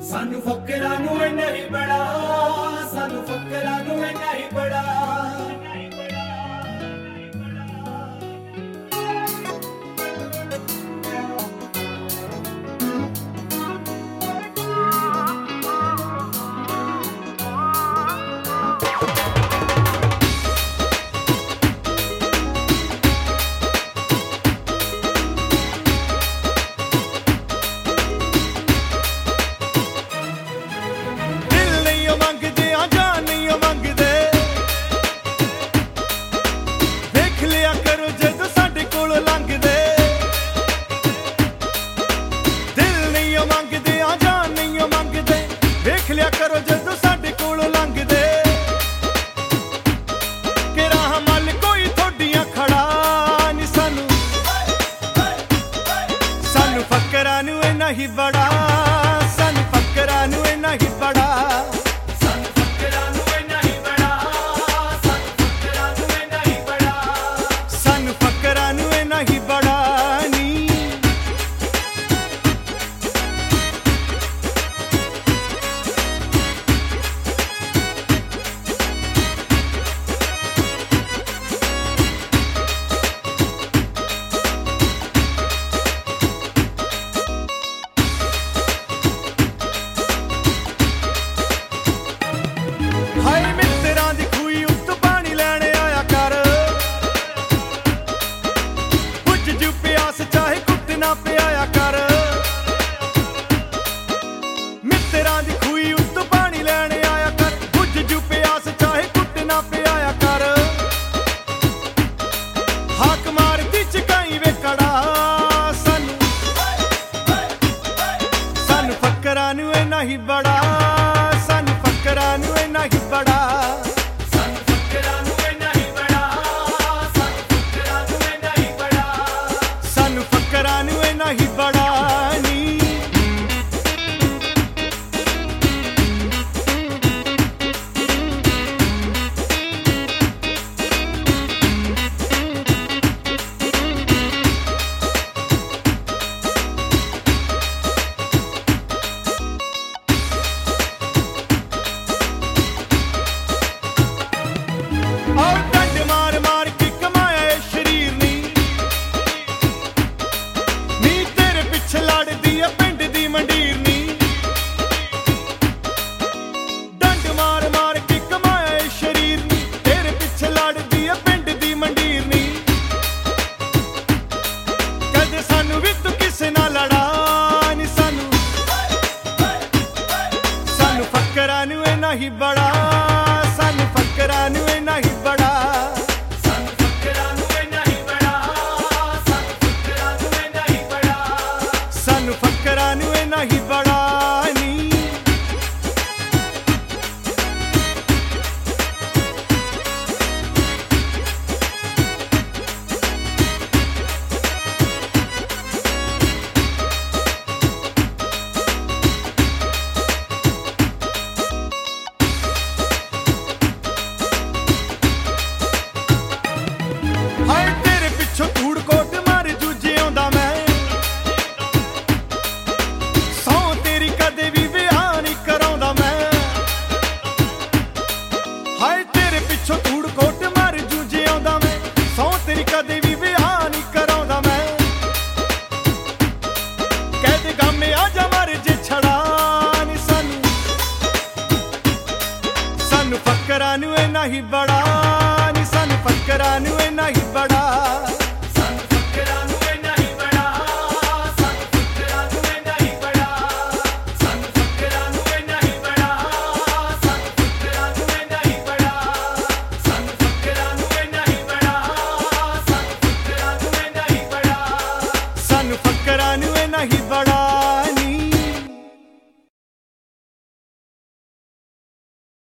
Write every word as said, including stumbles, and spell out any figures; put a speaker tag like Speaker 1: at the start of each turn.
Speaker 1: सानू फकरां नूं इन्ना ही बड़ा, सानू फकरां नूं इन्ना ही बड़ा।
Speaker 2: फकरां नूं इन्ना ही बड़ा, सानू फकरां नूं इन्ना ही बड़ा,
Speaker 1: सानू फकरां नूं इन्ना ही बड़ा, सानू फकरां नूं इन्ना ही बड़ा,
Speaker 2: सानू फकरां नूं इन्ना ही बड़ा नी। फकरां नूं इन्ना ही बड़ा, सानू फकरां नूं इन्ना ही बड़ा,
Speaker 1: सानू फकरां नूं इन्ना ही बड़ा, सानू फकरां नूं इन्ना ही बड़ा,
Speaker 2: सानू फकरां नूं इन्ना ही बड़ा नी। फकरां नूं इन्ना ही बड़ा, सानू फकरां नूं इन्ना ही बड़ा,
Speaker 1: सानू फकरां नूं इन्ना ही बड़ा, सानू फकरां नूं इन्ना ही बड़ा,
Speaker 2: सानू फकरां नूं इन्ना ही बड़ा नी। सानू फकरां नूं इन्ना ही बड़ा नी, सानू फकरां नूं इन्ना ही बड़ा।